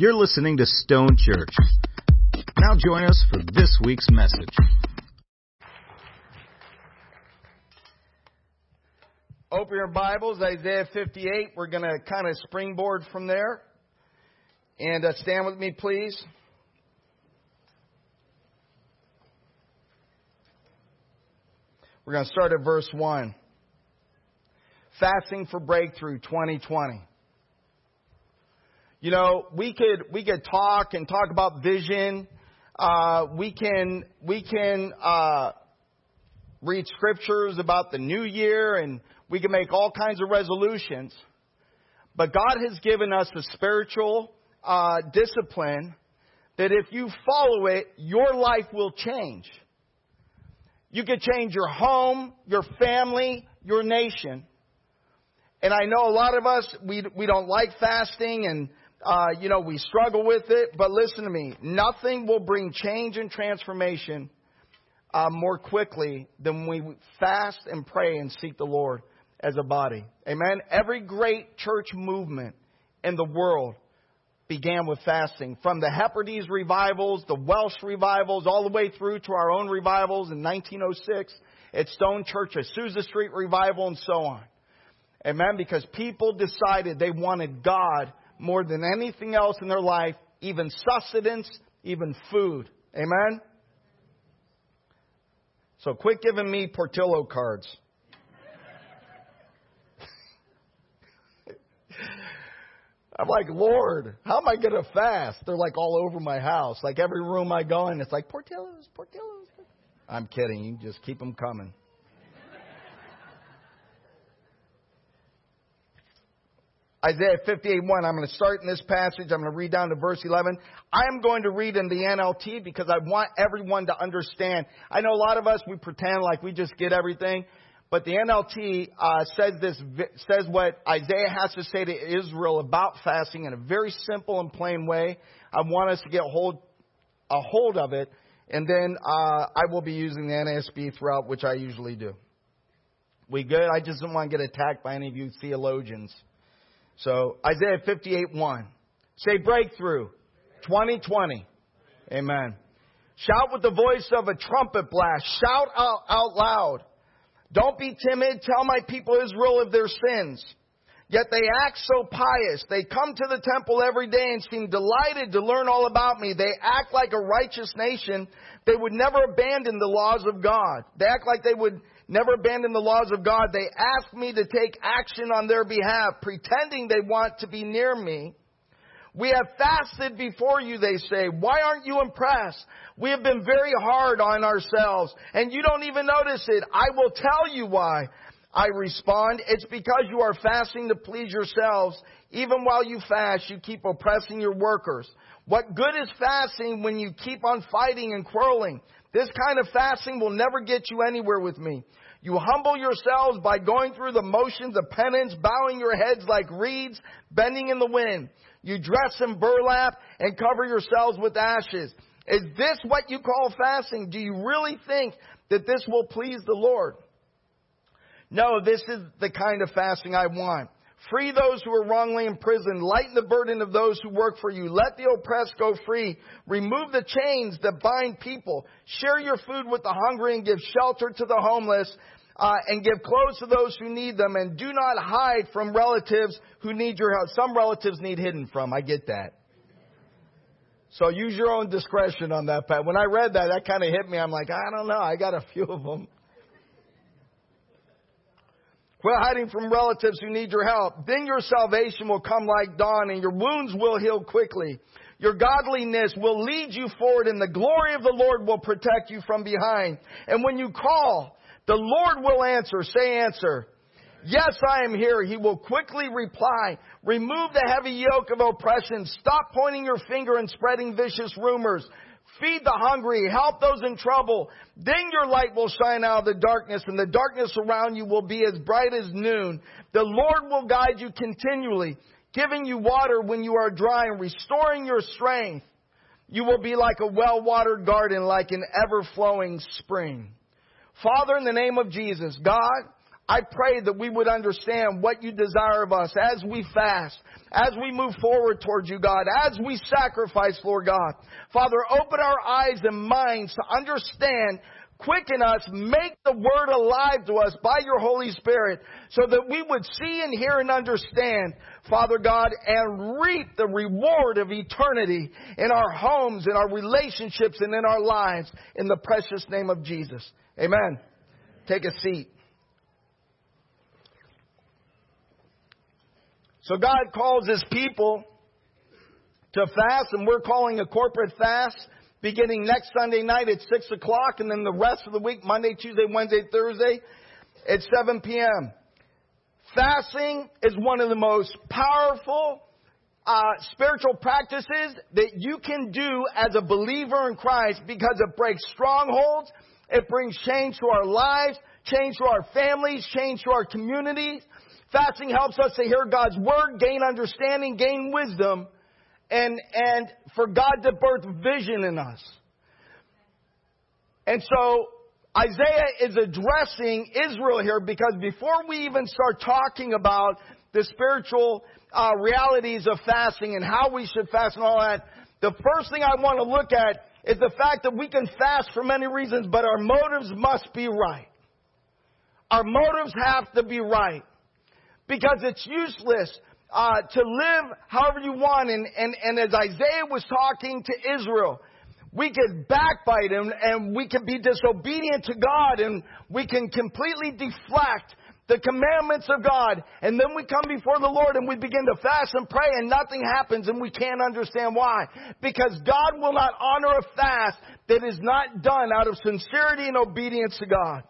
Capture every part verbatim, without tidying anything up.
You're listening to Stone Church. Now join us for this week's message. Open your Bibles, Isaiah fifty-eight. We're going to kind of springboard from there. And uh, stand with me, please. We're going to start at verse one. Fasting for Breakthrough twenty twenty. You know, we could we could talk and talk about vision. Uh, we can we can uh, read scriptures about the new year, and we can make all kinds of resolutions. But God has given us a spiritual uh, discipline that if you follow it, your life will change. You could change your home, your family, your nation. And I know a lot of us, we we don't like fasting, and Uh, you know, we struggle with it, but listen to me. Nothing will bring change and transformation uh, more quickly than when we fast and pray and seek the Lord as a body. Amen? Every great church movement in the world began with fasting. From the Hebrides revivals, the Welsh revivals, all the way through to our own revivals in nineteen oh six at Stone Church, Azusa Street revival, and so on. Amen? Because people decided they wanted God more than anything else in their life, even sustenance, even food. Amen? So quit giving me Portillo cards. I'm like, Lord, how am I going to fast? They're like all over my house. Like every room I go in, it's like, Portillo's, Portillo's. I'm kidding. You just keep them coming. Isaiah fifty-eight one, I'm going to start in this passage. I'm going to read down to verse eleven. I am going to read in the N L T because I want everyone to understand. I know a lot of us, we pretend like we just get everything. But the N L T uh, says this, says what Isaiah has to say to Israel about fasting in a very simple and plain way. I want us to get hold, a hold of it. And then uh, I will be using the N A S B throughout, which I usually do. We good? I just don't want to get attacked by any of you theologians. So, Isaiah fifty-eight one. Say breakthrough. twenty twenty. Amen. Shout with the voice of a trumpet blast. Shout out, out loud. Don't be timid. Tell my people Israel of their sins. Yet they act so pious. They come to the temple every day and seem delighted to learn all about me. They act like a righteous nation. They would never abandon the laws of God. They act like they would never abandon the laws of God. They ask me to take action on their behalf, pretending they want to be near me. We have fasted before you, they say. Why aren't you impressed? We have been very hard on ourselves, and you don't even notice it. I will tell you why. I respond, it's because you are fasting to please yourselves. Even while you fast, you keep oppressing your workers. What good is fasting when you keep on fighting and quarreling? This kind of fasting will never get you anywhere with me. You humble yourselves by going through the motions of penance, bowing your heads like reeds, bending in the wind. You dress in burlap and cover yourselves with ashes. Is this what you call fasting? Do you really think that this will please the Lord? No, this is the kind of fasting I want. Free those who are wrongly imprisoned. Lighten the burden of those who work for you. Let the oppressed go free. Remove the chains that bind people. Share your food with the hungry and give shelter to the homeless. Uh, and give clothes to those who need them. And do not hide from relatives who need your help. Some relatives need hidden from. I get that. So use your own discretion on that, Pat. When I read that, that kind of hit me. I'm like, I don't know. I got a few of them. Quit hiding from relatives who need your help. Then your salvation will come like dawn, and your wounds will heal quickly. Your godliness will lead you forward, and the glory of the Lord will protect you from behind. And when you call, the Lord will answer. Say answer. Yes, I am here. He will quickly reply. Remove the heavy yoke of oppression. Stop pointing your finger and spreading vicious rumors. Feed the hungry. Help those in trouble. Then your light will shine out of the darkness, and the darkness around you will be as bright as noon. The Lord will guide you continually, giving you water when you are dry and restoring your strength. You will be like a well-watered garden, like an ever-flowing spring. Father, in the name of Jesus, God, I pray that we would understand what you desire of us as we fast, as we move forward towards you, God, as we sacrifice, Lord God. Father, open our eyes and minds to understand, quicken us, make the word alive to us by your Holy Spirit so that we would see and hear and understand, Father God, and reap the reward of eternity in our homes, in our relationships, and in our lives in the precious name of Jesus. Amen. Take a seat. So God calls His people to fast, and we're calling a corporate fast beginning next Sunday night at six o'clock, and then the rest of the week, Monday, Tuesday, Wednesday, Thursday, at seven p.m. Fasting is one of the most powerful uh, spiritual practices that you can do as a believer in Christ, because it breaks strongholds, it brings change to our lives, change to our families, change to our communities. Fasting helps us to hear God's word, gain understanding, gain wisdom, and, and for God to birth vision in us. And so Isaiah is addressing Israel here, because before we even start talking about the spiritual uh, realities of fasting and how we should fast and all that, the first thing I want to look at is the fact that we can fast for many reasons, but our motives must be right. Our motives have to be right. Because it's useless uh, to live however you want. And, and, and as Isaiah was talking to Israel, we could backbite and, and we can be disobedient to God, and we can completely deflect the commandments of God. And then we come before the Lord and we begin to fast and pray, and nothing happens, and we can't understand why. Because God will not honor a fast that is not done out of sincerity and obedience to God.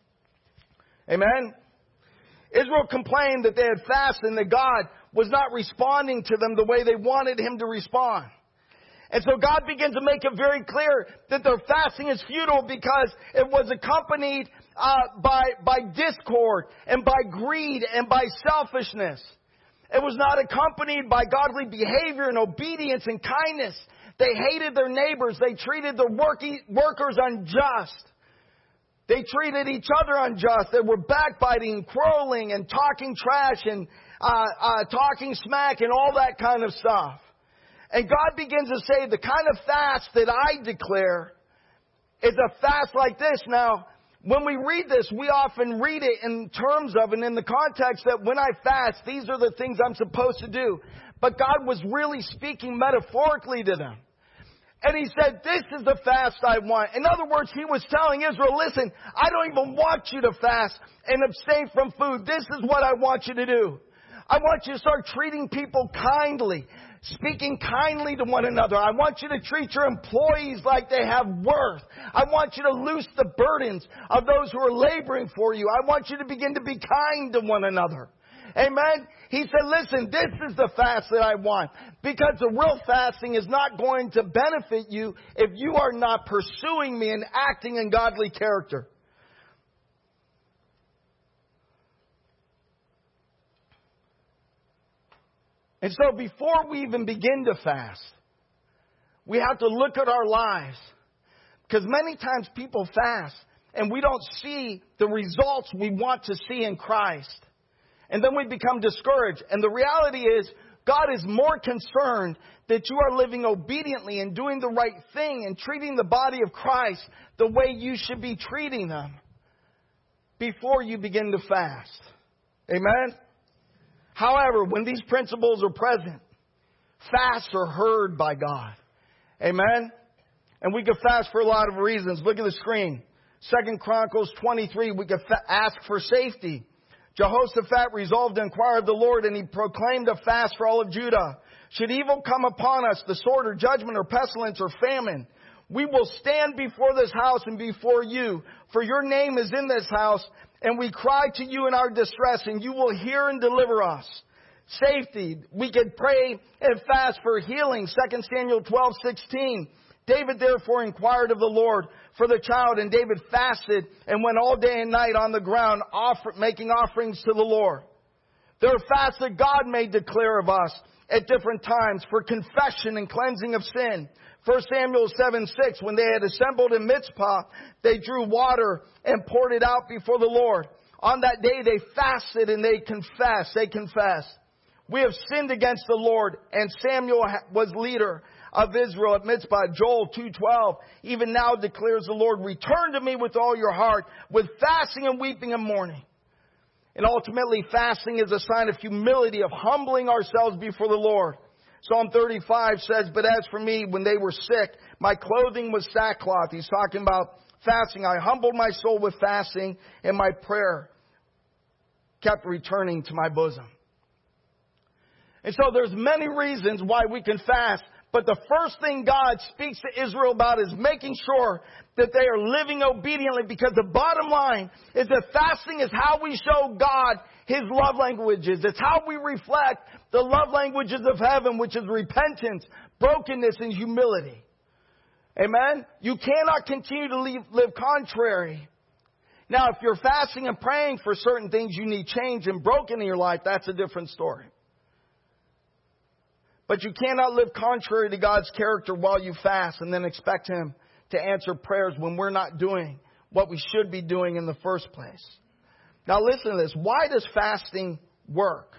Amen? Israel complained that they had fasted and that God was not responding to them the way they wanted Him to respond. And so God begins to make it very clear that their fasting is futile, because it was accompanied uh, by, by discord and by greed and by selfishness. It was not accompanied by godly behavior and obedience and kindness. They hated their neighbors. They treated their working, workers unjust. They treated each other unjust. They were backbiting, quarreling, and talking trash and uh, uh, talking smack and all that kind of stuff. And God begins to say, the kind of fast that I declare is a fast like this. Now, when we read this, we often read it in terms of and in the context that when I fast, these are the things I'm supposed to do. But God was really speaking metaphorically to them. And He said, this is the fast I want. In other words, He was telling Israel, listen, I don't even want you to fast and abstain from food. This is what I want you to do. I want you to start treating people kindly, speaking kindly to one another. I want you to treat your employees like they have worth. I want you to loose the burdens of those who are laboring for you. I want you to begin to be kind to one another. Amen. He said, listen, this is the fast that I want. Because the real fasting is not going to benefit you if you are not pursuing me and acting in godly character. And so before we even begin to fast, we have to look at our lives. Because many times people fast and we don't see the results we want to see in Christ. And then we become discouraged. And the reality is, God is more concerned that you are living obediently and doing the right thing and treating the body of Christ the way you should be treating them before you begin to fast. Amen? However, when these principles are present, fasts are heard by God. Amen? And we can fast for a lot of reasons. Look at the screen. Second Chronicles twenty-three, we can fa- ask for safety. Jehoshaphat resolved to inquire of the Lord, and he proclaimed a fast for all of Judah. Should evil come upon us, the sword or judgment or pestilence or famine, we will stand before this house and before you, for your name is in this house, and we cry to you in our distress, and you will hear and deliver us. Safety. We could pray and fast for healing. Second Samuel twelve sixteen. David therefore inquired of the Lord for the child, and David fasted and went all day and night on the ground, offer, making offerings to the Lord. There are fasts that God may declare of us at different times for confession and cleansing of sin. First Samuel seven six, when they had assembled in Mizpah, they drew water and poured it out before the Lord. On that day they fasted and they confessed. They confessed. We have sinned against the Lord. And Samuel was leader of Israel at Mizpah. Joel two twelve. Even now declares the Lord, return to me with all your heart, with fasting and weeping and mourning. And ultimately, fasting is a sign of humility, of humbling ourselves before the Lord. Psalm thirty-five says, but as for me, when they were sick, my clothing was sackcloth. He's talking about fasting. I humbled my soul with fasting, and my prayer kept returning to my bosom. And so there's many reasons why we can fast. But the first thing God speaks to Israel about is making sure that they are living obediently, because the bottom line is that fasting is how we show God His love languages. It's how we reflect the love languages of heaven, which is repentance, brokenness, and humility. Amen? You cannot continue to live, live contrary. Now, if you're fasting and praying for certain things you need change and broken in your life, that's a different story. But you cannot live contrary to God's character while you fast and then expect Him to answer prayers when we're not doing what we should be doing in the first place. Now listen to this. Why does fasting work?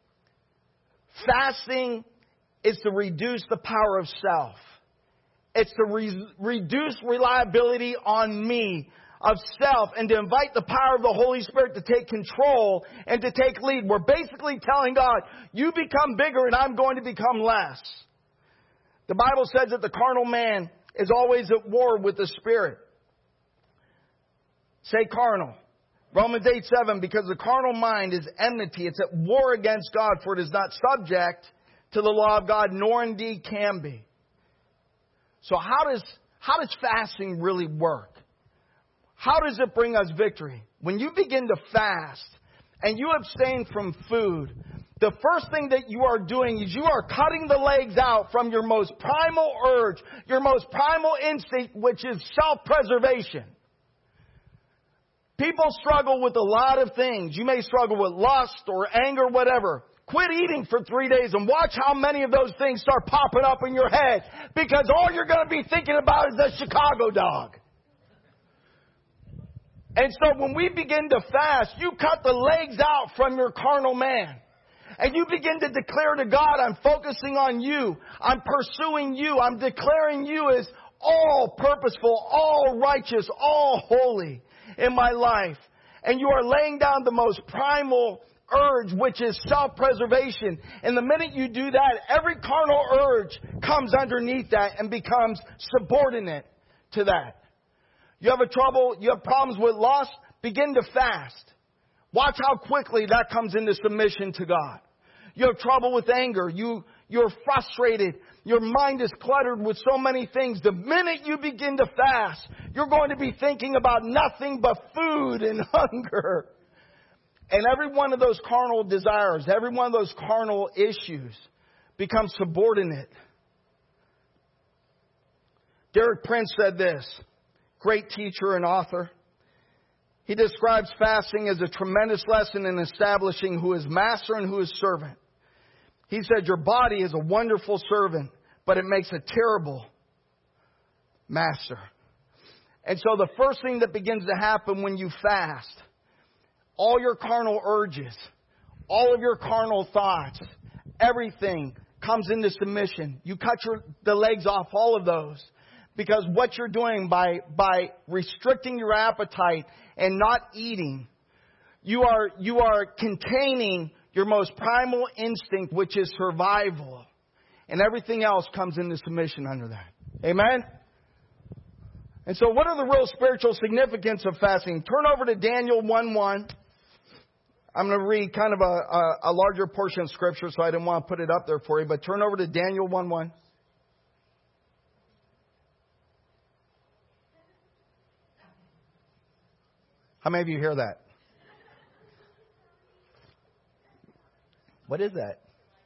Fasting is to reduce the power of self. It's to re- reduce reliability on me, of self, and to invite the power of the Holy Spirit to take control and to take lead. We're basically telling God, you become bigger and I'm going to become less. The Bible says that the carnal man is always at war with the Spirit. Say carnal. Romans eight seven, because the carnal mind is enmity. It's at war against God, for it is not subject to the law of God, nor indeed can be. So how does, how does fasting really work? How does it bring us victory? When you begin to fast and you abstain from food, the first thing that you are doing is you are cutting the legs out from your most primal urge, your most primal instinct, which is self-preservation. People struggle with a lot of things. You may struggle with lust or anger, whatever. Quit eating for three days and watch how many of those things start popping up in your head, because all you're going to be thinking about is the Chicago dog. And so when we begin to fast, you cut the legs out from your carnal man. And you begin to declare to God, I'm focusing on you. I'm pursuing you. I'm declaring you as all purposeful, all righteous, all holy in my life. And you are laying down the most primal urge, which is self-preservation. And the minute you do that, every carnal urge comes underneath that and becomes subordinate to that. You have a trouble, you have problems with lust, begin to fast. Watch how quickly that comes into submission to God. You have trouble with anger, you, you're frustrated, your mind is cluttered with so many things. The minute you begin to fast, you're going to be thinking about nothing but food and hunger. And every one of those carnal desires, every one of those carnal issues becomes subordinate. Derek Prince said this. Great teacher and author. He describes fasting as a tremendous lesson in establishing who is master and who is servant. He said, your body is a wonderful servant, but it makes a terrible master. And so the first thing that begins to happen when you fast, all your carnal urges, all of your carnal thoughts, everything comes into submission. You cut your, the legs off all of those. Because what you're doing by, by restricting your appetite and not eating, you are, you are containing your most primal instinct, which is survival. And everything else comes into submission under that. Amen? And so what are the real spiritual significance of fasting? Turn over to Daniel one one. I'm going to read kind of a, a, a larger portion of Scripture, so I didn't want to put it up there for you. But turn over to Daniel one one. How many of you hear that? What is that?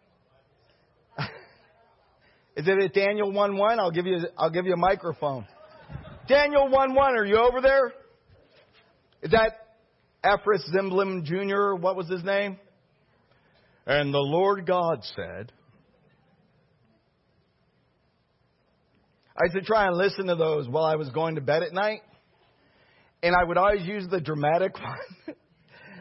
Is it at Daniel one one? I'll give you I'll give you a microphone. Daniel one one, are you over there? Is that Ephraim Zimbalist Junior? What was his name? And the Lord God said. I used to try and listen to those while I was going to bed at night. And I would always use the dramatic one.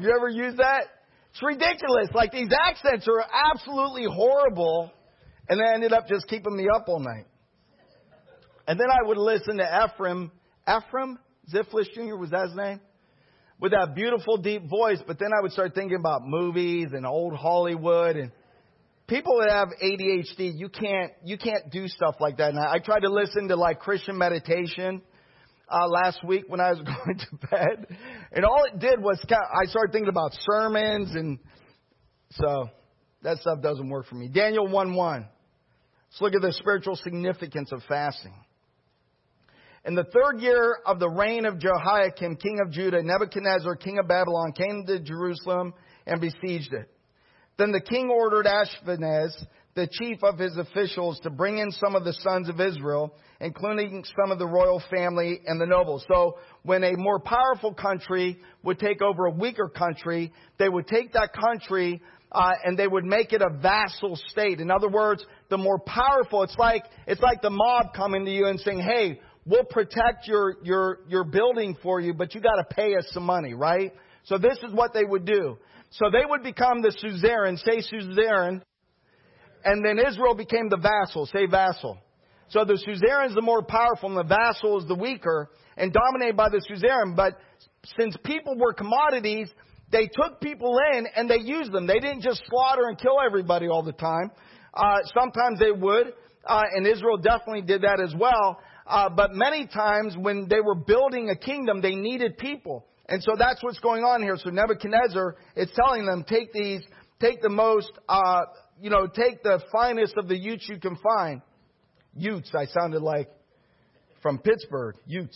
Have you ever used that? It's ridiculous. Like, these accents are absolutely horrible. And they ended up just keeping me up all night. And then I would listen to Ephraim. Ephraim Zipflis Junior, was that his name? With that beautiful, deep voice. But then I would start thinking about movies and old Hollywood. And people that have A D H D, you can't, you can't do stuff like that. And I, I tried to listen to, like, Christian meditation uh, last week when I was going to bed. And all it did was kind of, I started thinking about sermons. And so that stuff doesn't work for me. Daniel one one. Let's look at the spiritual significance of fasting. In the third year of the reign of Jehoiakim, king of Judah, Nebuchadnezzar, king of Babylon, came to Jerusalem and besieged it. Then the king ordered Ashpenaz, the chief of his officials, to bring in some of the sons of Israel, including some of the royal family and the nobles. So when a more powerful country would take over a weaker country, they would take that country Uh, and they would make it a vassal state. In other words, the more powerful, it's like, it's like the mob coming to you and saying, hey, we'll protect your, your, your building for you, but you got to pay us some money, right? So this is what they would do. So they would become the suzerain, say suzerain, and then Israel became the vassal, say vassal. So the suzerain is the more powerful and the vassal is the weaker and dominated by the suzerain. But since people were commodities, they took people in and they used them. They didn't just slaughter and kill everybody all the time. Uh, sometimes they would, uh, and Israel definitely did that as well. Uh, but many times when they were building a kingdom, they needed people. And so that's what's going on here. So Nebuchadnezzar is telling them, take these, take the most, uh, you know, take the finest of the youths you can find. Youths, I sounded like from Pittsburgh, youths.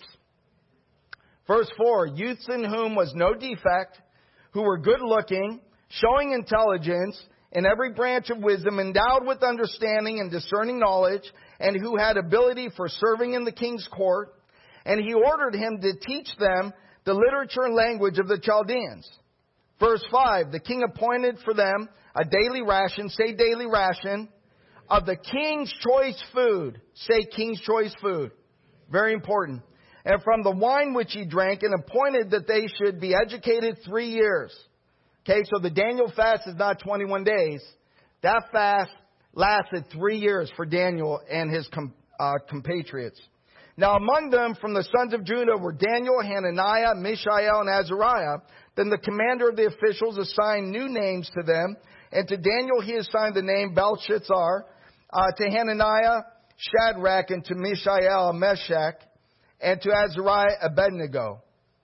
Verse four, youths in whom was no defect, who were good looking, showing intelligence in every branch of wisdom, endowed with understanding and discerning knowledge, and who had ability for serving in the king's court. And he ordered him to teach them the literature and language of the Chaldeans. Verse five, the king appointed for them a daily ration, say daily ration, of the king's choice food. Say king's choice food. Very important. And from the wine which he drank, and appointed that they should be educated three years. Okay, so the Daniel fast is not twenty-one days. That fast lasted three years for Daniel and his com, uh, compatriots. Now among them from the sons of Judah were Daniel, Hananiah, Mishael, and Azariah. Then the commander of the officials assigned new names to them. And to Daniel he assigned the name Belshazzar. Uh, to Hananiah, Shadrach, and to Mishael, Meshach. And to Azariah, Abednego.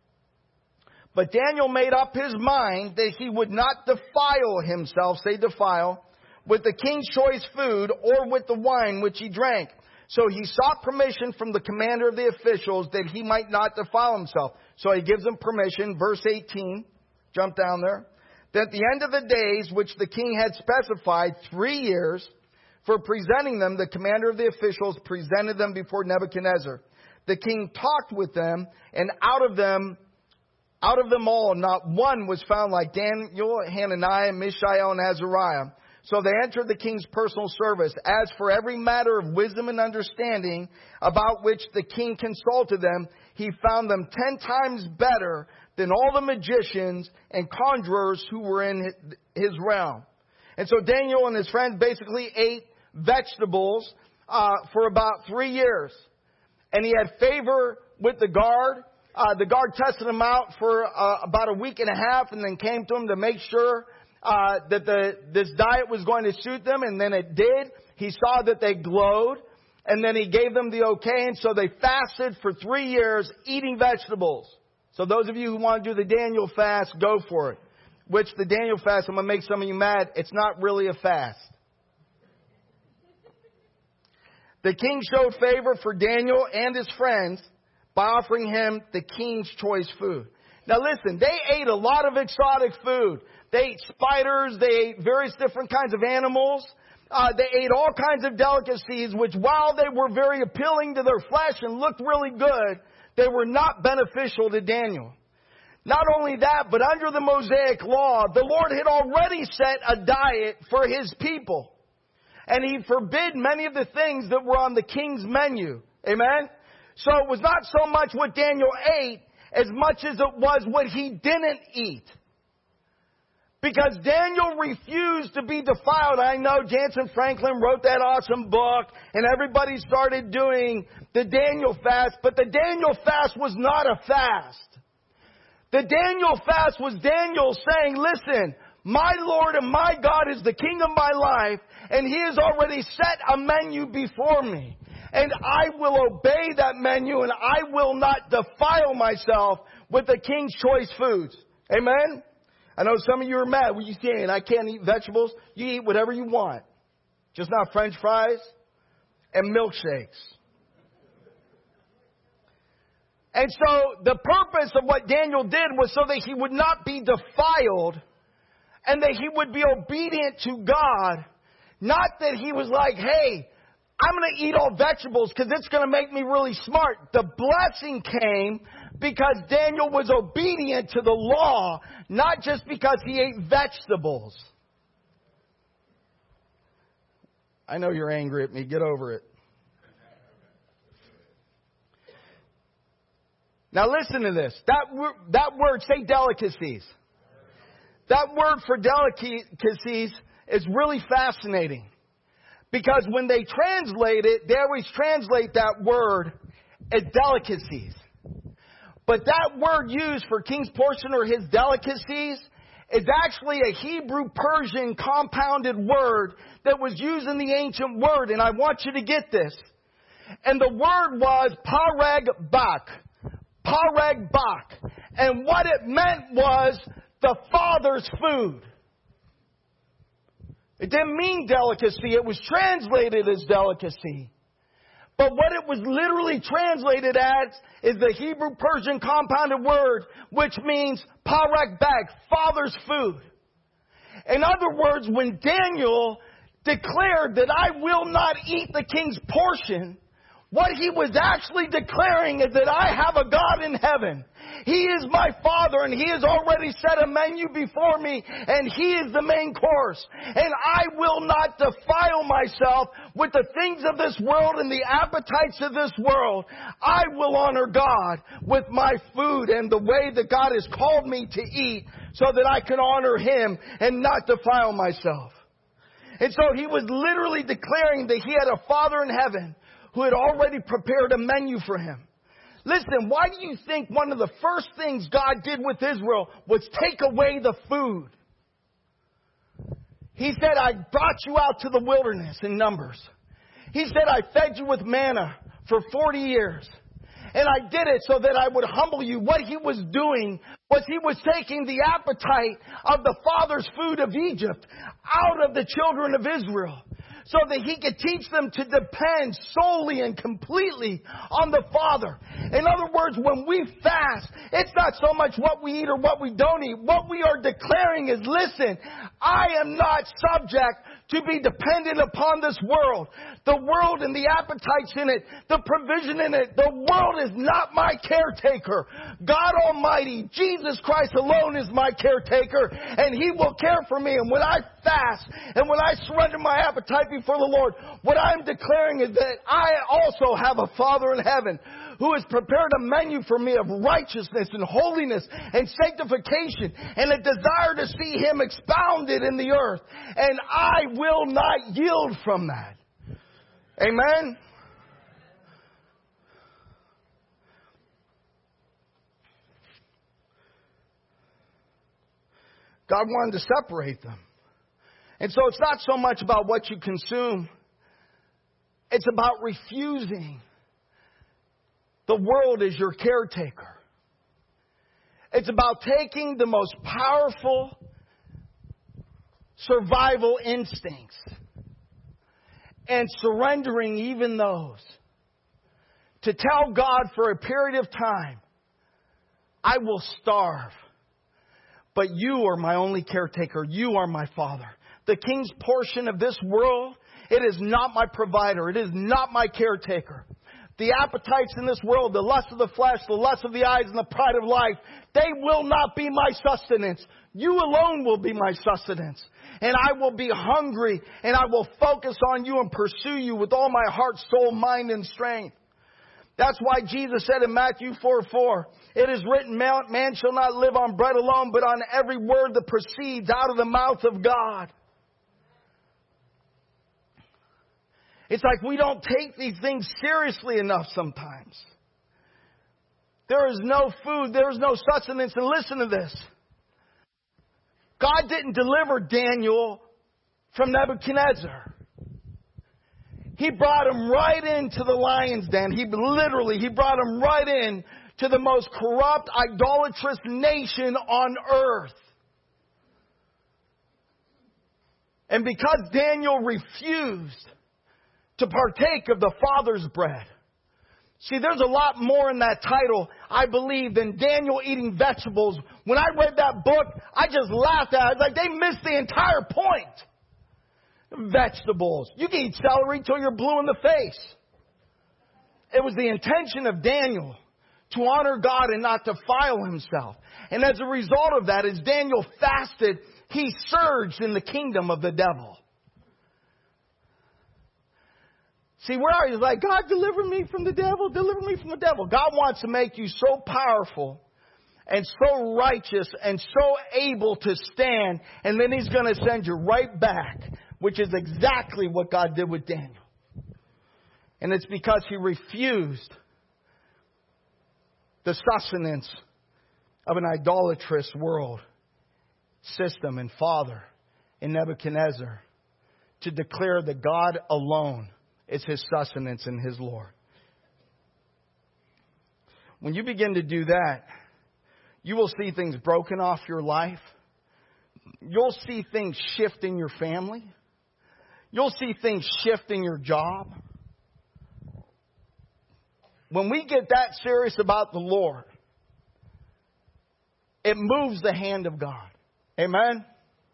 But Daniel made up his mind that he would not defile himself, say defile, with the king's choice food or with the wine which he drank. So he sought permission from the commander of the officials that he might not defile himself. So he gives them permission. Verse eighteen, jump down there. That at the end of the days which the king had specified, three years, for presenting them, the commander of the officials presented them before Nebuchadnezzar. The king talked with them, and out of them, out of them all, not one was found like Daniel, Hananiah, Mishael, and Azariah. So they entered the king's personal service. As for every matter of wisdom and understanding about which the king consulted them, he found them ten times better than all the magicians and conjurers who were in his realm. And so Daniel and his friends basically ate vegetables uh, for about three years. And he had favor with the guard. Uh, the guard tested him out for uh, about a week and a half and then came to him to make sure uh, that the this diet was going to suit them. And then it did. He saw that they glowed. And then he gave them the okay. And so they fasted for three years eating vegetables. So those of you who want to do the Daniel fast, go for it. Which the Daniel fast, I'm going to make some of you mad. It's not really a fast. The king showed favor for Daniel and his friends by offering him the king's choice food. Now listen, they ate a lot of exotic food. They ate spiders. They ate various different kinds of animals. Uh, they ate all kinds of delicacies, which while they were very appealing to their flesh and looked really good, they were not beneficial to Daniel. Not only that, but under the Mosaic law, the Lord had already set a diet for his people. And he forbid many of the things that were on the king's menu. Amen? So it was not so much what Daniel ate as much as it was what he didn't eat. Because Daniel refused to be defiled. I know Jansen Franklin wrote that awesome book and everybody started doing the Daniel fast, but the Daniel fast was not a fast. The Daniel fast was Daniel saying, listen, my Lord and my God is the king of my life, and He has already set a menu before me. And I will obey that menu, and I will not defile myself with the king's choice foods. Amen? I know some of you are mad when you saying, I can't eat vegetables. You eat whatever you want. Just not French fries and milkshakes. And so the purpose of what Daniel did was so that he would not be defiled and that he would be obedient to God. Not that he was like, hey, I'm going to eat all vegetables because it's going to make me really smart. The blessing came because Daniel was obedient to the law, not just because he ate vegetables. I know you're angry at me. Get over it. Now listen to this. That, word, that word, say delicacies. That word for delicacies is really fascinating. Because when they translate it, they always translate that word as delicacies. But that word used for king's portion or his delicacies is actually a Hebrew-Persian compounded word that was used in the ancient word. And I want you to get this. And the word was pareg bak. Pareg bak. And what it meant was the Father's food. It didn't mean delicacy. It was translated as delicacy. But what it was literally translated as is the Hebrew-Persian compounded word, which means pareg bak, Father's food. In other words, when Daniel declared that I will not eat the king's portion, what he was actually declaring is that I have a God in heaven. He is my Father, and He has already set a menu before me, and He is the main course. And I will not defile myself with the things of this world and the appetites of this world. I will honor God with my food and the way that God has called me to eat so that I can honor Him and not defile myself. And so he was literally declaring that he had a Father in heaven who had already prepared a menu for him. Listen, why do you think one of the first things God did with Israel was take away the food? He said, I brought you out to the wilderness in Numbers. He said, I fed you with manna for forty years. And I did it so that I would humble you. What he was doing was he was taking the appetite of the father's food of Egypt out of the children of Israel, so that he could teach them to depend solely and completely on the Father. In other words, when we fast, it's not so much what we eat or what we don't eat. What we are declaring is, listen, I am not subject to be dependent upon this world. The world and the appetites in it, the provision in it. The world is not my caretaker. God Almighty, Jesus Christ alone is my caretaker, and He will care for me. And when I fast and when I surrender my appetite before the Lord, what I'm declaring is that I also have a Father in heaven who has prepared a menu for me of righteousness and holiness and sanctification and a desire to see Him expounded in the earth. And I will not yield from that. Amen? God wanted to separate them. And so it's not so much about what you consume. It's about refusing the world as your caretaker. It's about taking the most powerful survival instincts and surrendering even those to tell God for a period of time, I will starve, but you are my only caretaker. You are my Father. The king's portion of this world, it is not my provider. It is not my caretaker. The appetites in this world, the lust of the flesh, the lust of the eyes, and the pride of life, they will not be my sustenance. You alone will be my sustenance. And I will be hungry, and I will focus on you and pursue you with all my heart, soul, mind, and strength. That's why Jesus said in Matthew four four, it is written, man shall not live on bread alone, but on every word that proceeds out of the mouth of God. It's like we don't take these things seriously enough sometimes. There is no food, there is no sustenance. And listen to this. God didn't deliver Daniel from Nebuchadnezzar. He brought him right into the lion's den. He literally, he brought him right in to the most corrupt, idolatrous nation on earth. And because Daniel refused to partake of the Father's bread. See, there's a lot more in that title, I believe, than Daniel eating vegetables. When I read that book, I just laughed at it. I was like, they missed the entire point. Vegetables. You can eat celery till you're blue in the face. It was the intention of Daniel to honor God and not defile himself. And as a result of that, as Daniel fasted, he surged in the kingdom of the devil. See, where are you? He's like, God, deliver me from the devil, deliver me from the devil. God wants to make you so powerful and so righteous and so able to stand, and then He's going to send you right back, which is exactly what God did with Daniel. And it's because he refused the sustenance of an idolatrous world system and father in Nebuchadnezzar to declare that God alone is his sustenance and his Lord. When you begin to do that, you will see things broken off your life. You'll see things shift in your family. You'll see things shift in your job. When we get that serious about the Lord, it moves the hand of God. Amen?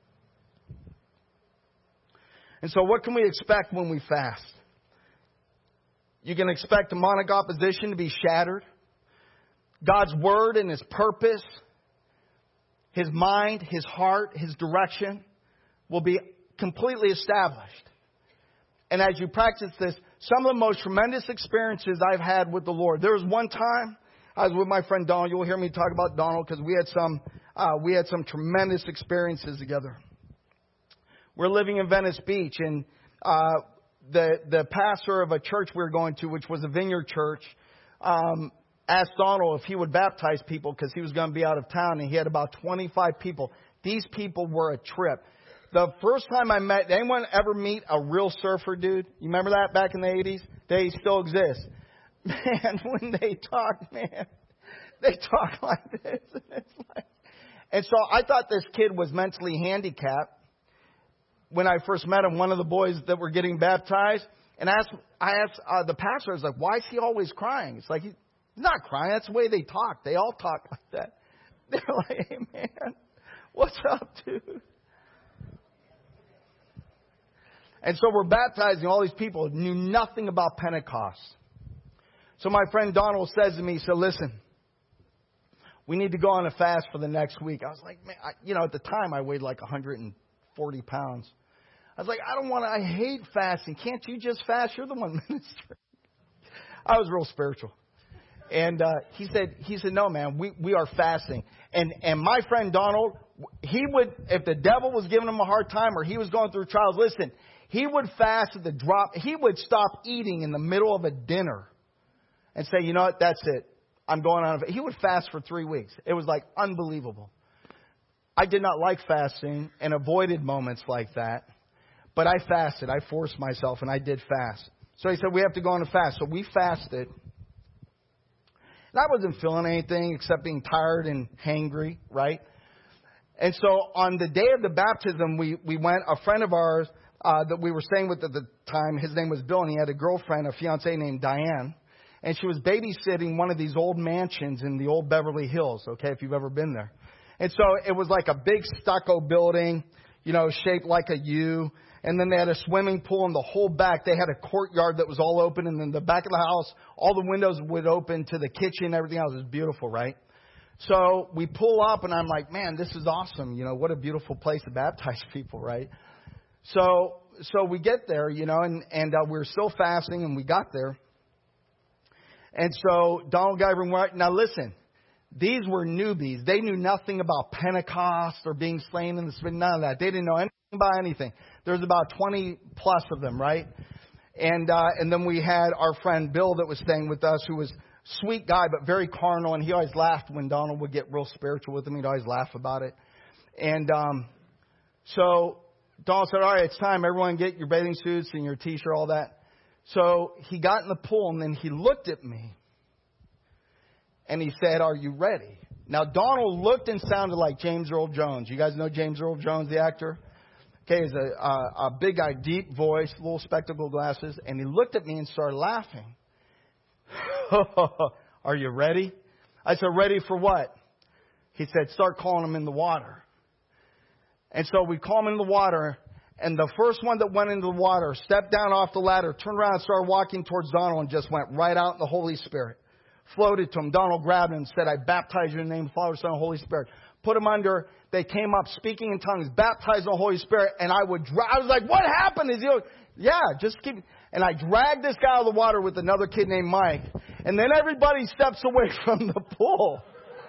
And so what can we expect when we fast? You can expect demonic opposition to be shattered. God's word and His purpose, His mind, His heart, His direction will be completely established. And as you practice this, some of the most tremendous experiences I've had with the Lord. There was one time I was with my friend Donald. You'll hear me talk about Donald because we had some uh, we had some tremendous experiences together. We're living in Venice Beach, and uh, the the pastor of a church we were going to, which was a Vineyard Church, um, asked Donald if he would baptize people because he was going to be out of town, and he had about twenty-five people. These people were a trip. The first time I met, did anyone ever meet a real surfer dude? You remember that back in the eighties? They still exist. Man, when they talk, man, they talk like this. And, it's like, and so I thought this kid was mentally handicapped. When I first met him, one of the boys that were getting baptized, and I asked, I asked uh, the pastor, I was like, why is he always crying? It's like, he's not crying. That's the way they talk. They all talk like that. They're like, hey, man, what's up, dude? And so we're baptizing all these people who knew nothing about Pentecost. So my friend Donald says to me, he said, listen, we need to go on a fast for the next week. I was like, man, I, you know, at the time I weighed like one hundred forty pounds. I was like, I don't want to, I hate fasting. Can't you just fast? You're the one ministering. I was real spiritual. And uh, he said, he said, no, man, we, we are fasting. And and my friend Donald, he would, if the devil was giving him a hard time or he was going through trials, listen, he would fast at the drop. He would stop eating in the middle of a dinner and say, you know what, that's it. I'm going on. He would fast for three weeks. It was like unbelievable. I did not like fasting and avoided moments like that. But I fasted. I forced myself and I did fast. So he said, we have to go on a fast. So we fasted. And I wasn't feeling anything except being tired and hangry, right? And so on the day of the baptism, we, we went, a friend of ours uh, that we were staying with at the time, his name was Bill, and he had a girlfriend, a fiancée named Diane. And she was babysitting one of these old mansions in the old Beverly Hills, okay, if you've ever been there. And so it was like a big stucco building, you know, shaped like a U. And then they had a swimming pool in the whole back. They had a courtyard that was all open. And then the back of the house, all the windows would open to the kitchen. Everything else was beautiful, right? So we pull up and I'm like, man, this is awesome. You know, what a beautiful place to baptize people, right? So so we get there, you know, and, and uh, we we're still fasting and we got there. And so Donald Guy went, now listen, these were newbies. They knew nothing about Pentecost or being slain in the Spirit, none of that. They didn't know anything about anything. There was about twenty plus of them, right? And uh, and then we had our friend Bill that was staying with us, who was a sweet guy, but very carnal. And he always laughed when Donald would get real spiritual with him. He'd always laugh about it. And um, so Donald said, all right, it's time. Everyone get your bathing suits and your T-shirt, all that. So he got in the pool, and then he looked at me. And he said, are you ready? Now, Donald looked and sounded like James Earl Jones. You guys know James Earl Jones, the actor? Okay, he's a, a, a big guy, deep voice, little spectacle glasses. And he looked at me and started laughing. Are you ready? I said, ready for what? He said, start calling him in the water. And so we call him in the water. And the first one that went into the water stepped down off the ladder, turned around and started walking towards Donald and just went right out in the Holy Spirit. Floated to him. Donald grabbed him and said, I baptize you in the name of the Father, Son, and Holy Spirit. Put him under. They came up speaking in tongues, baptized in the Holy Spirit. And I would, dra- I was like, what happened? Is he, yeah, just keep. And I dragged this guy out of the water with another kid named Mike. And then everybody steps away from the pool.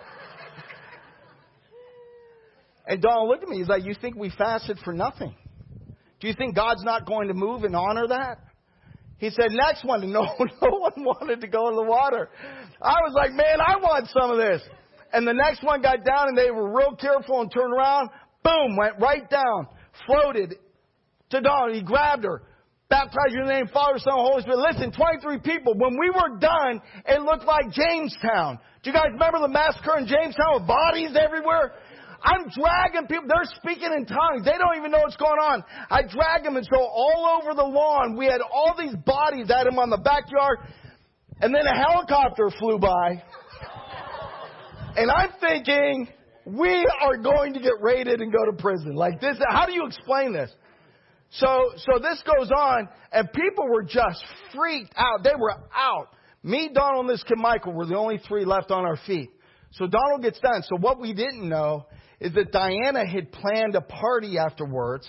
And Donald looked at me. He's like, you think we fasted for nothing? Do you think God's not going to move and honor that? He said, next one. No, no one wanted to go in the water. I was like, man, I want some of this. And the next one got down, and they were real careful and turned around. Boom, went right down. Floated to Dawn. He grabbed her. Baptized you in the name of Father, Son, and Holy Spirit. Listen, twenty-three people. When we were done, it looked like Jamestown. Do you guys remember the massacre in Jamestown with bodies everywhere? I'm dragging people. They're speaking in tongues. They don't even know what's going on. I drag them, and so all over the lawn, we had all these bodies at him on the backyard. And then a helicopter flew by. And I'm thinking, we are going to get raided and go to prison. Like this, how do you explain this? So, so this goes on, and people were just freaked out. They were out. Me, Donald, and this kid Michael were the only three left on our feet. So Donald gets done. So what we didn't know is that Diana had planned a party afterwards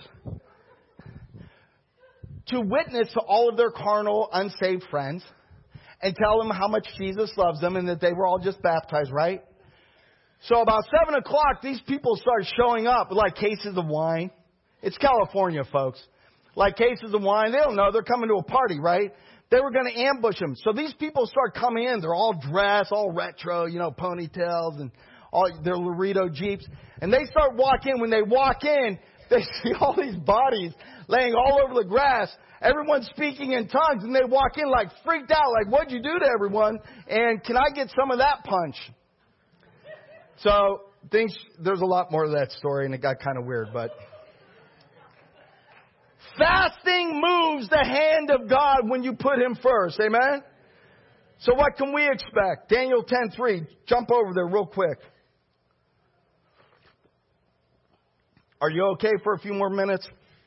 to witness to all of their carnal, unsaved friends and tell them how much Jesus loves them and that they were all just baptized, right? So about seven o'clock, these people start showing up with like cases of wine. It's California, folks. Like cases of wine. They don't know. They're coming to a party, right? They were going to ambush them. So these people start coming in. They're all dressed, all retro, you know, ponytails and all their Laredo Jeeps. And they start walking. When they walk in, they see all these bodies laying all over the grass. Everyone's speaking in tongues. And they walk in like freaked out. Like, what'd you do to everyone? And can I get some of that punch? So things, there's a lot more to that story, and it got kind of weird, but fasting moves the hand of God when you put Him first. Amen? So what can we expect? Daniel ten three. Jump over there real quick. Are you okay for a few more minutes?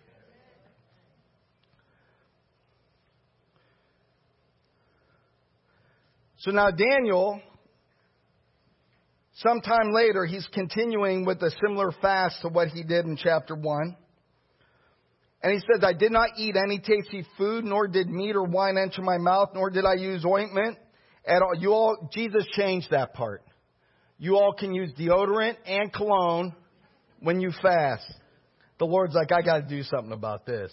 So now Daniel, sometime later, he's continuing with a similar fast to what he did in chapter one. And he says, I did not eat any tasty food, nor did meat or wine enter my mouth, nor did I use ointment at all. You all, Jesus changed that part. You all can use deodorant and cologne when you fast. The Lord's like, I got to do something about this.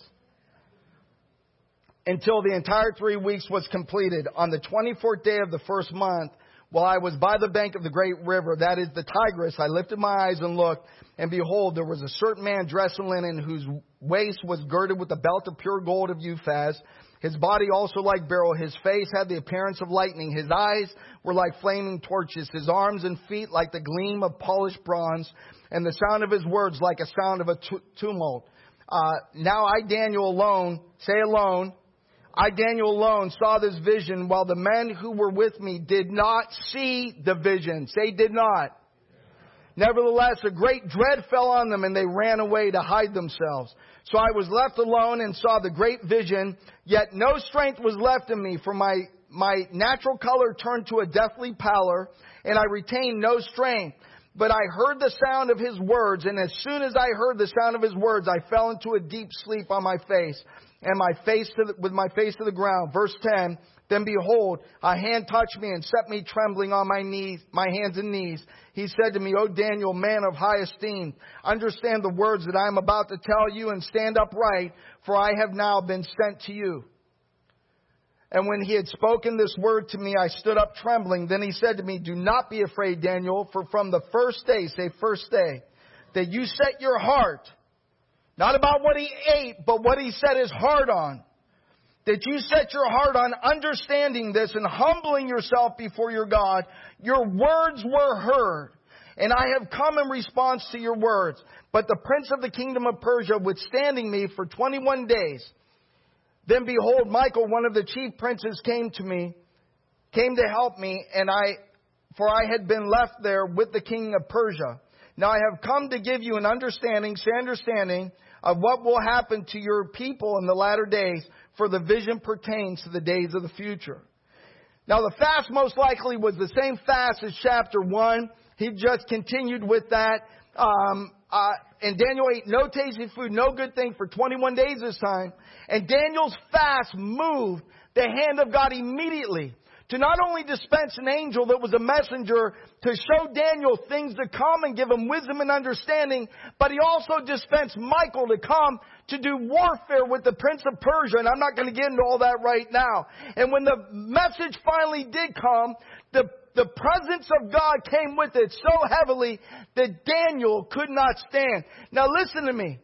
Until the entire three weeks was completed. On the twenty-fourth day of the first month, while I was by the bank of the great river, that is the Tigris, I lifted my eyes and looked, and behold, there was a certain man dressed in linen, whose waist was girded with a belt of pure gold of Uphaz. His body also like beryl. His face had the appearance of lightning. His eyes were like flaming torches. His arms and feet like the gleam of polished bronze. And the sound of his words like a sound of a t- tumult. Uh, now I, Daniel, alone, say alone, I, Daniel, alone saw this vision, while the men who were with me did not see the vision. Say, did not. Nevertheless, a great dread fell on them, and they ran away to hide themselves. So I was left alone and saw the great vision, yet no strength was left in me, for my, my natural color turned to a deathly pallor, and I retained no strength. But I heard the sound of his words, and as soon as I heard the sound of his words, I fell into a deep sleep on my face, and my face to the, with my face to the ground. Verse ten, then behold, a hand touched me and set me trembling on my knees, my hands and knees. He said to me, O Daniel, man of high esteem, understand the words that I am about to tell you and stand upright, for I have now been sent to you. And when he had spoken this word to me, I stood up trembling. Then he said to me, do not be afraid, Daniel, for from the first day, say first day, that you set your heart, not about what he ate, but what he set his heart on, that you set your heart on understanding this and humbling yourself before your God, your words were heard. And I have come in response to your words. But the prince of the kingdom of Persia withstanding me for twenty-one days, then behold, Michael, one of the chief princes, came to me, came to help me, and I, for I had been left there with the king of Persia. Now I have come to give you an understanding, say understanding, of what will happen to your people in the latter days, for the vision pertains to the days of the future. Now the fast most likely was the same fast as chapter one. He just continued with that. Um, uh, and Daniel ate no tasty food, no good thing for twenty-one days this time. And Daniel's fast moved the hand of God immediately to not only dispense an angel that was a messenger to show Daniel things to come and give him wisdom and understanding, but he also dispensed Michael to come to do warfare with the prince of Persia. And I'm not going to get into all that right now. And when the message finally did come, the The presence of God came with it so heavily that Daniel could not stand. Now listen to me.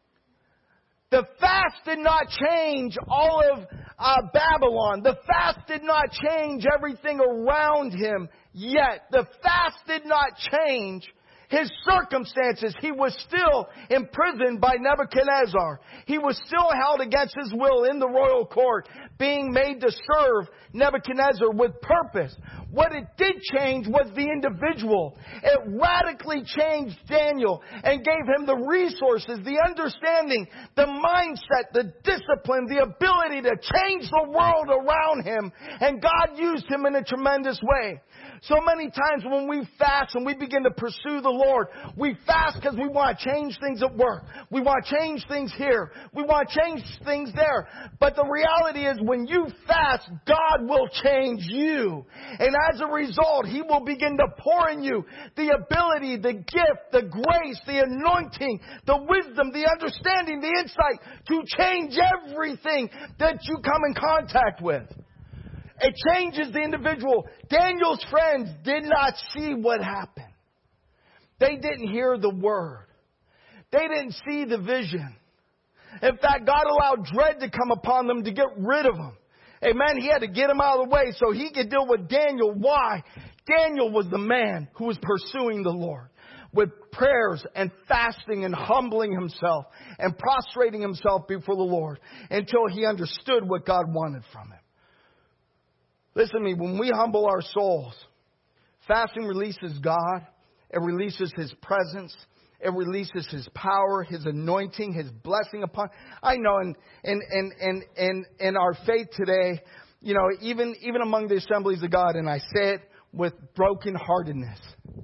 The fast did not change all of uh, Babylon. The fast did not change everything around him yet. The fast did not change his circumstances. He was still imprisoned by Nebuchadnezzar. He was still held against his will in the royal court, being made to serve Nebuchadnezzar with purpose. What it did change was the individual. It radically changed Daniel and gave him the resources, the understanding, the mindset, the discipline, the ability to change the world around him. And God used him in a tremendous way. So many times when we fast and we begin to pursue the Lord, we fast because we want to change things at work. We want to change things here. We want to change things there. But the reality is when you fast, God will change you. And as a result, He will begin to pour in you the ability, the gift, the grace, the anointing, the wisdom, the understanding, the insight to change everything that you come in contact with. It changes the individual. Daniel's friends did not see what happened. They didn't hear the word. They didn't see the vision. In fact, God allowed dread to come upon them to get rid of them. Amen. He had to get them out of the way so he could deal with Daniel. Why? Daniel was the man who was pursuing the Lord with prayers and fasting and humbling himself and prostrating himself before the Lord until he understood what God wanted from him. Listen to me, when we humble our souls, fasting releases God, it releases His presence, it releases His power, His anointing, His blessing upon. I know in in in in in, in our faith today, you know, even even among the assemblies of God, and I say it with brokenheartedness,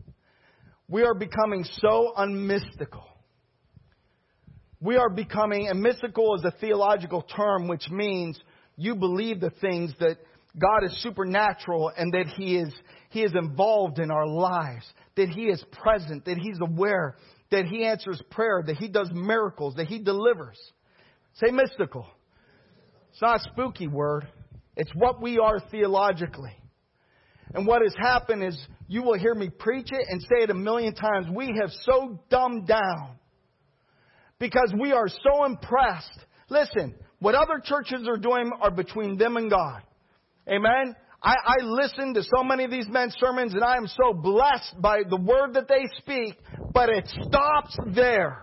we are becoming so unmystical. We are becoming, and mystical is a theological term which means you believe the things that God is supernatural and that He is He is involved in our lives, that He is present, that He's aware, that He answers prayer, that He does miracles, that He delivers. Say mystical. It's not a spooky word. It's what we are theologically. And what has happened is, you will hear me preach it and say it a million times, we have so dumbed down because we are so impressed. Listen, what other churches are doing are between them and God. Amen. I, I listen to so many of these men's sermons and I am so blessed by the word that they speak, but it stops there.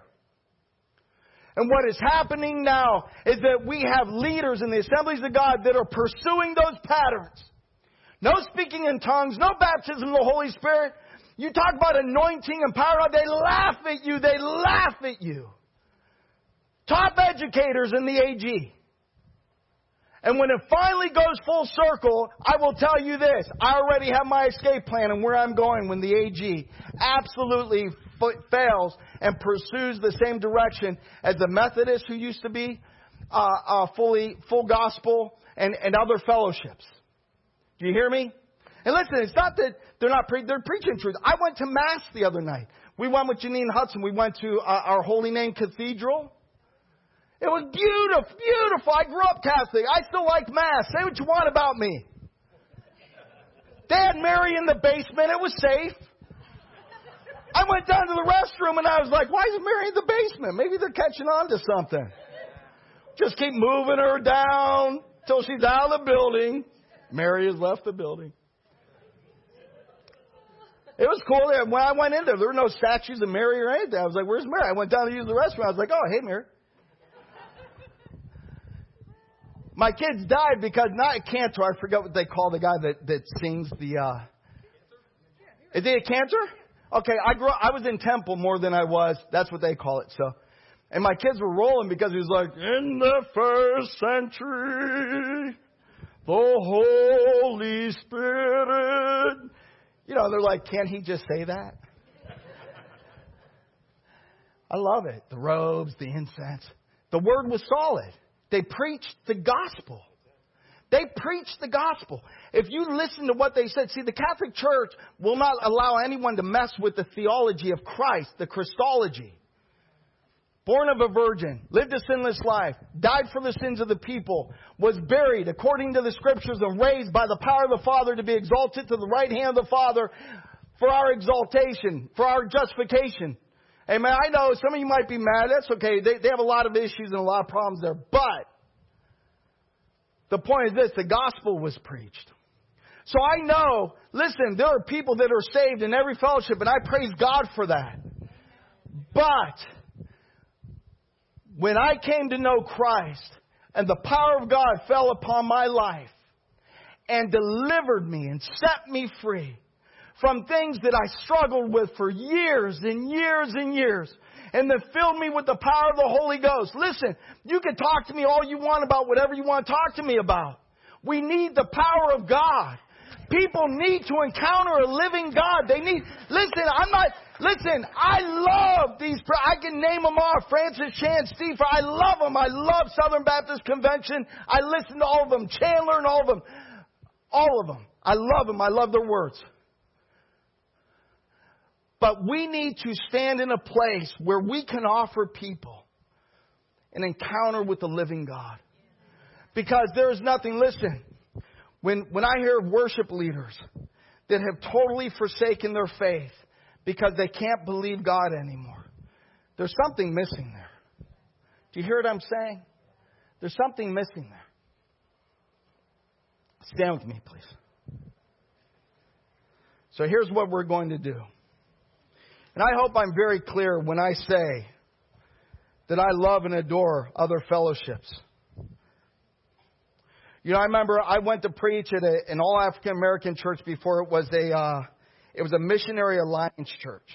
And what is happening now is that we have leaders in the assemblies of God that are pursuing those patterns. No speaking in tongues, no baptism of the Holy Spirit. You talk about anointing and power, they laugh at you, they laugh at you. Top educators in the A G. And when it finally goes full circle, I will tell you this. I already have my escape plan and where I'm going when the A G absolutely f- fails and pursues the same direction as the Methodists who used to be uh, uh, fully full gospel and, and other fellowships. Do you hear me? And listen, it's not that they're not pre- they're preaching truth. I went to Mass the other night. We went with Janine Hudson. We went to uh, our Holy Name Cathedral. It was beautiful, beautiful. I grew up Catholic. I still like Mass. Say what you want about me. They had Mary in the basement. It was safe. I went down to the restroom and I was like, why is Mary in the basement? Maybe they're catching on to something. Just keep moving her down till she's out of the building. Mary has left the building. It was cool. When I went in there, there were no statues of Mary or anything. I was like, where's Mary? I went down to use the restroom. I was like, oh, hey, Mary. My kids died because not a cantor. I forgot what they call the guy that, that sings the... Uh, is it a cantor? Okay, I grew up, I was in temple more than I was. That's what they call it. So, and my kids were rolling because he was like, in the first century, the Holy Spirit. You know, they're like, can't he just say that? I love it. The robes, the incense. The word was solid. They preached the gospel. They preached the gospel. If you listen to what they said, see, the Catholic Church will not allow anyone to mess with the theology of Christ, the Christology. Born of a virgin, lived a sinless life, died for the sins of the people, was buried according to the Scriptures and raised by the power of the Father to be exalted to the right hand of the Father for our exaltation, for our justification. Amen. I know some of you might be mad. That's okay. They, they have a lot of issues and a lot of problems there. But the point is this, the gospel was preached. So I know, listen, there are people that are saved in every fellowship, and I praise God for that. But when I came to know Christ and the power of God fell upon my life and delivered me and set me free from things that I struggled with for years and years and years, and that filled me with the power of the Holy Ghost. Listen, you can talk to me all you want about whatever you want to talk to me about. We need the power of God. People need to encounter a living God. They need, listen, I'm not, listen, I love these, I can name them off, Francis Chan, Steve, I love them. I love Southern Baptist Convention. I listen to all of them, Chandler and all of them. All of them. I love them. I love their words. But we need to stand in a place where we can offer people an encounter with the living God. Because there is nothing, listen, when, when I hear of worship leaders that have totally forsaken their faith because they can't believe God anymore, there's something missing there. Do you hear what I'm saying? There's something missing there. Stand with me, please. So here's what we're going to do. And I hope I'm very clear when I say that I love and adore other fellowships. You know, I remember I went to preach at a, an all African American church before it was a uh, it was a missionary alliance church.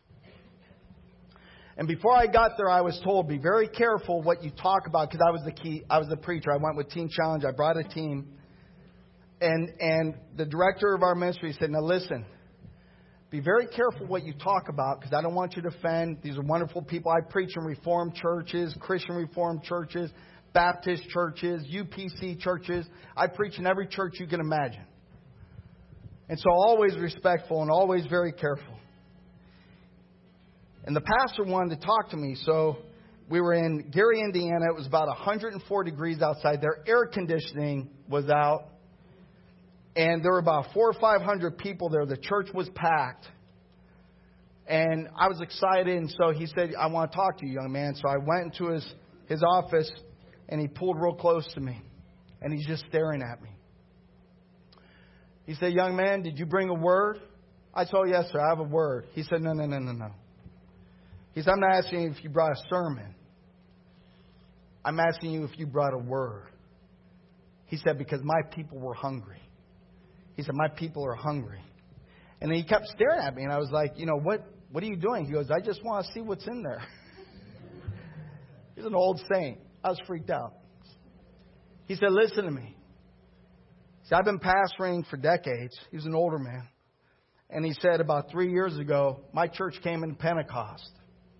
And before I got there, I was told, be very careful what you talk about, because I was the key. I was the preacher. I went with Teen Challenge. I brought a team, and and the director of our ministry said, now listen. Be very careful what you talk about, because I don't want you to offend. These are wonderful people. I preach in Reformed churches, Christian Reformed churches, Baptist churches, U P C churches. I preach in every church you can imagine. And so always respectful and always very careful. And the pastor wanted to talk to me, so we were in Gary, Indiana. It was about one hundred four degrees outside. Their air conditioning was out. And there were about four or five hundred people there. The church was packed. And I was excited. And so he said, I want to talk to you, young man. So I went into his, his office, and he pulled real close to me. And he's just staring at me. He said, young man, did you bring a word? I said, oh, yes, sir, I have a word. He said, no, no, no, no, no. He said, I'm not asking you if you brought a sermon. I'm asking you if you brought a word. He said, because my people were hungry. He said, my people are hungry. And then he kept staring at me, and I was like, you know, what What are you doing? He goes, I just want to see what's in there. He's an old saint. I was freaked out. He said, listen to me. See, I've been pastoring for decades. He was an older man. And he said about three years ago, my church came in Pentecost.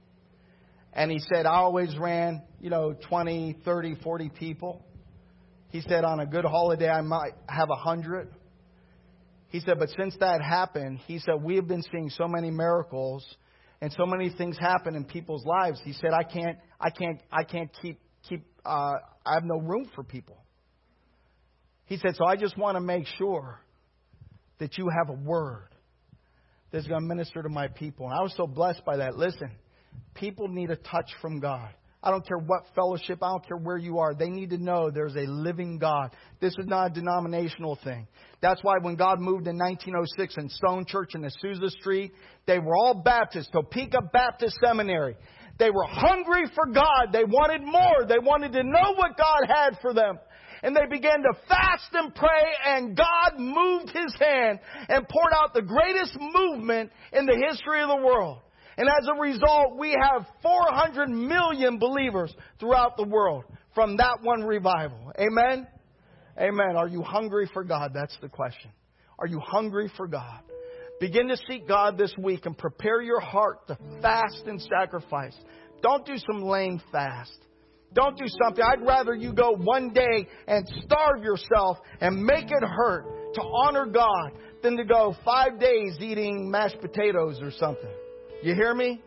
And he said, I always ran, you know, twenty, thirty, forty people. He said, on a good holiday, I might have a hundred. He said, but since that happened, he said, we have been seeing so many miracles and so many things happen in people's lives. He said, I can't, I can't, I can't keep, keep, uh, I have no room for people. He said, so I just want to make sure that you have a word that's going to minister to my people. And I was so blessed by that. Listen, people need a touch from God. I don't care what fellowship, I don't care where you are. They need to know there's a living God. This is not a denominational thing. That's why when God moved in nineteen oh six in Stone Church in Azusa Street, they were all Baptists, Topeka Baptist Seminary. They were hungry for God. They wanted more. They wanted to know what God had for them. And they began to fast and pray, and God moved His hand and poured out the greatest movement in the history of the world. And as a result, we have four hundred million believers throughout the world from that one revival. Amen? Amen. Are you hungry for God? That's the question. Are you hungry for God? Begin to seek God this week and prepare your heart to fast and sacrifice. Don't do some lame fast. Don't do something. I'd rather you go one day and starve yourself and make it hurt to honor God than to go five days eating mashed potatoes or something. You hear me?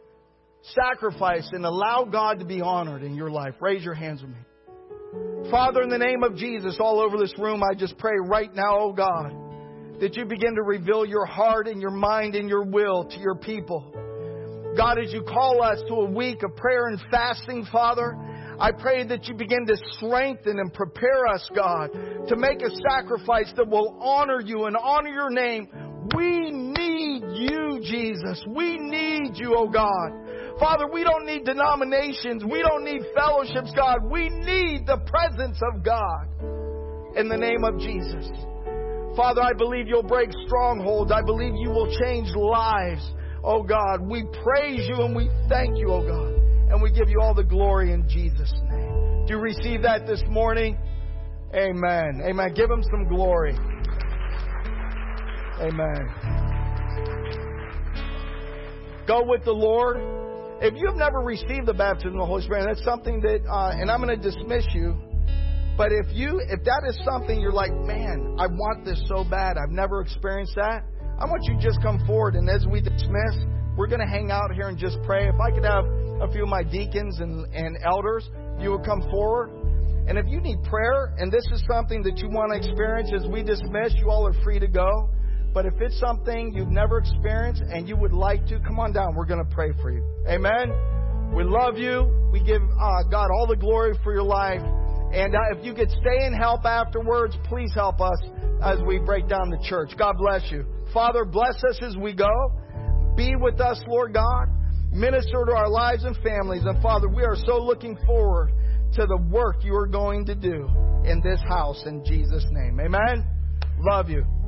Sacrifice and allow God to be honored in your life. Raise your hands with me. Father, in the name of Jesus, all over this room, I just pray right now, oh God, that you begin to reveal your heart and your mind and your will to your people. God, as you call us to a week of prayer and fasting, Father, I pray that you begin to strengthen and prepare us, God, to make a sacrifice that will honor you and honor your name. We need you, Jesus. We need you, oh God. Father, we don't need denominations. We don't need fellowships, God. We need the presence of God in the name of Jesus. Father, I believe you'll break strongholds. I believe you will change lives, oh God. We praise you and we thank you, oh God. And we give you all the glory in Jesus' name. Do you receive that this morning? Amen. Amen. Give him some glory. Amen. Go with the Lord. If you have never received the baptism of the Holy Spirit, that's something that, uh, and I'm going to dismiss you. But if you, if that is something you're like, man, I want this so bad, I've never experienced that, I want you to just come forward. And as we dismiss, we're going to hang out here and just pray. If I could have a few of my deacons and, and elders, you would come forward. And if you need prayer, and this is something that you want to experience as we dismiss, you all are free to go. But if it's something you've never experienced and you would like to, come on down. We're going to pray for you. Amen. We love you. We give uh, God all the glory for your life. And uh, if you could stay and help afterwards, please help us as we break down the church. God bless you. Father, bless us as we go. Be with us, Lord God. Minister to our lives and families. And Father, we are so looking forward to the work you are going to do in this house in Jesus' name. Amen. Love you.